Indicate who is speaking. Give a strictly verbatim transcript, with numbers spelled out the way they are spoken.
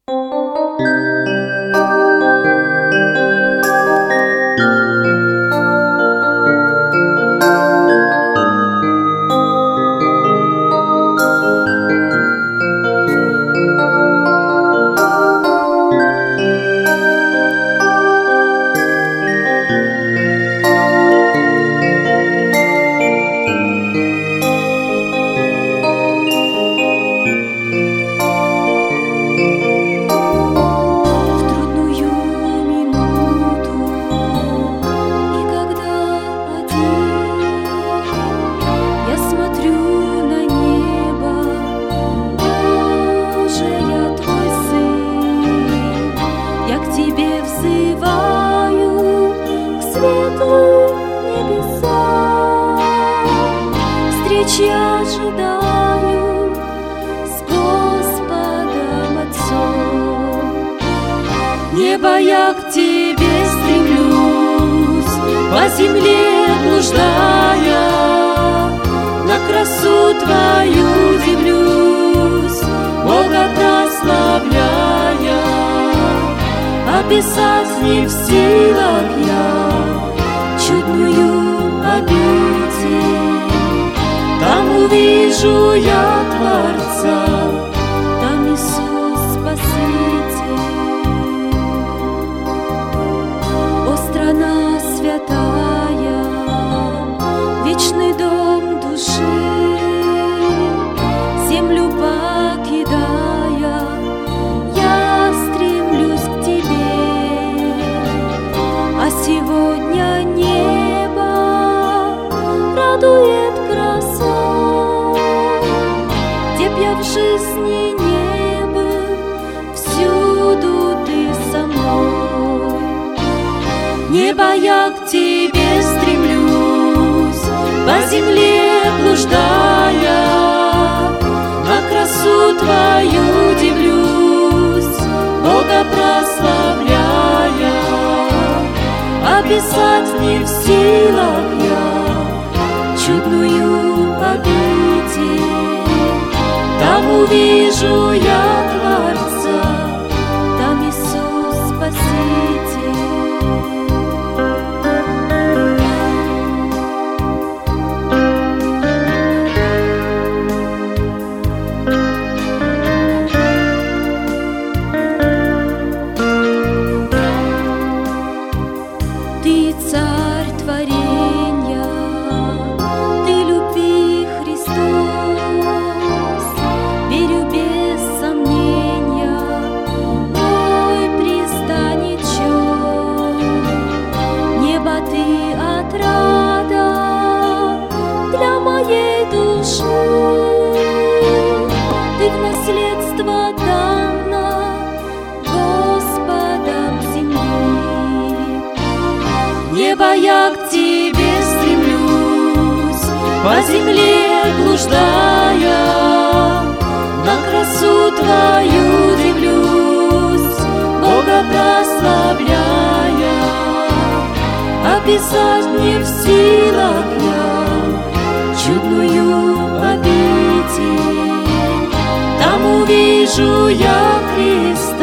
Speaker 1: встречи ожидаю с Господом Отцом. Небо я к Тебе стремлюсь, по земле блуждая, на красу Твою дивлюсь, Бога прославляя. Описать не в силах я чудную обитель. Там увижу я Творца, там Иисус Спаситель. О, страна святая, вечный дом души, землю покидая, я стремлюсь к Тебе. А сегодня небо радует красой, где б я в жизни не был, всюду Ты со мной. Небо я к Тебе стремлюсь, по земле блуждая, на красу Твою дивлюсь, Бога прославляя. Описать не в силах я чудную обитель. Там увижу я Творца, там Иисус Спаситель. Ты царь творенья, Ты любви Христос, верю без сомнения, мой пристаничок. Небо Ты отрада для моей души, Ты в наследство дана Господом земли. Небо я к Тебе стремлюсь, по земле блуждая, на красу Твою дивлюсь, Бога прославляя. Описать не в силах я чудную обитель. Там увижу я Христа,